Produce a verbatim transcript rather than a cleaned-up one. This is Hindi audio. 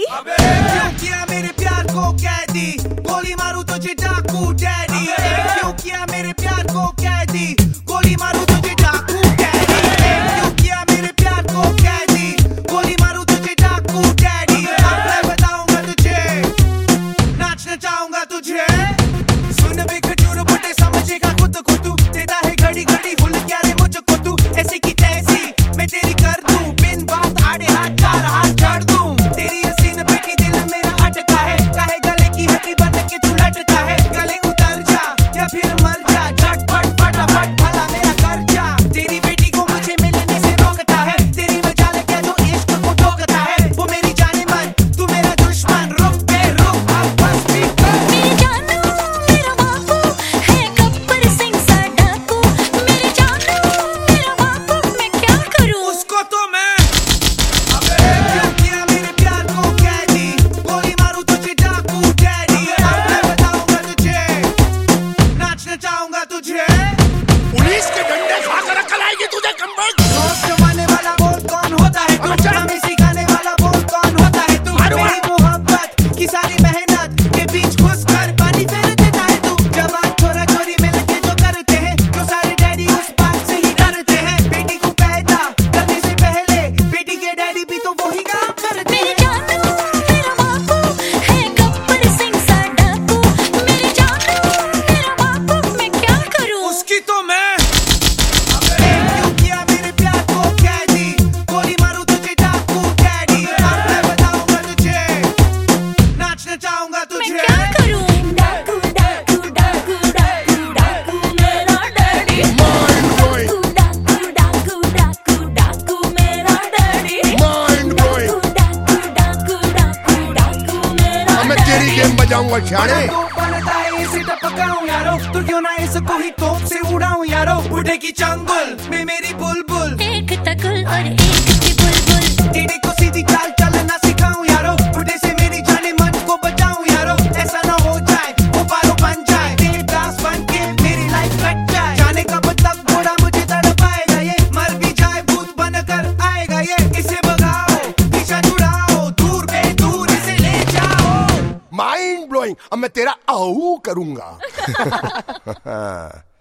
क्यों किया मेरे प्यार को कैदी, गोली मारूं तुझे डाकू डैडी। क्यों किया मेरे प्यार को कैदी, गोली मारूं तुझे डाकू डैडी। क्यों किया मेरे प्यार को कैदी, गोली मारूं तुझे डाकू डैडी। अब मैं बताऊंगा तुझे, नाचना चाहूंगा तुझे। सुन बे खजूर बटे समझेगा खुद को तू, देता है घड़ी घड़ी भूल क्या रे मुझको तू। ऐसी की तैसी मैं तेरी कर दूं, बिन बात आड़े हाथ चार हाथ चढ़ दूं। तेरी हसीन बेटी दिल मेरा अटका है, काहे गले की हड्डी बन के तू लटका है। गले उतर जा या फिर मर जा, झटपट फटाफट भला मेरा कर जा। तेरी बेटी को मुझे मिलने से रोकता है, तेरी मजाल क्या जो इश्क को ठोकता है। वो मेरी जाने मन तू मेरा दुश्मन, रुक बे रुक अब बस भी कर। मेरी जानू मेरा बापू है गब्बर सिंह सा डाकू। मेरी जानू मेरा बापू मैं क्या करूं उसको तो मैं। क्यों किया मेरे प्यार को कैदी, गोली मारूं तुझे डाकू डैडी। अब मैं बताऊंगा तुझे, नाचना चाहूंगा तुझे। पुलिस के डंडे खाकर अकल आएगी तुझे कमबख्त। दोस्त जमाने वाला बोल कौन होता है तू, हमें सिखाने वाला बोल कौन होता है तू। मेरी मोहब्बत की सारी मेहनत के बीच घुसकर पानी फेर देता है तू। जवान छोरा छोरी मिलके जो करते हैं, जो सारे डैडी उस बात से ही डरते हैं। बेटी को पैदा करने से पहले बेटी के डैडी भी तो वही काम करते मेरी हैं। जानू मेरा बापू है गब्बर सिंह सा डाकू। मेरी जानू मेरा बापू मैं क्या करूं उसकी तो मैं। क्यों किया मेरे प्यार को कैदी, गोली मारूं तुझे डाकू डैडी। अब मैं बताऊंगा तुझे, नाचना चाहूंगा मैं तुझे। क्या करूं डाकू डाकू डाकू डाकू डाकू मेरा डैडी। माइंड ब्लोइंग, डाकू डाकू डाकू डाकू मेरा डैडी। Mind blowing. डाकू डाकू डाकू डाकू मेरा अब मैं तेरी गेम बजाऊंगा शाणे। तो बनता है इसे टपकाऊं यारो, तो क्यों ना इसको ही तोप से उड़ाऊं यारो। बुढ़े की चंगुल में मेरी बुलबुल, एक तकुल और एक थी बुलबुल। टेढ़े को सीधी चाल चलना सिखाऊं यारो। बुढ़े से मेरी जाने मन को बचाऊं यारो। ऐसा ना हो जाए वो पारो बन जाए, देवदास बन के मेरी लाइफ कट जाए। जाने कब तक घोड़ा मुझे तड़पाएगा ये, मर भी जाए भूत बनकर आएगा ये। इसे भगाओ पीछा छुड़ाओ, दूर पे दूर इसे ले जाओ। Mind blowing. अब मैं तेरा आहू करूंगा।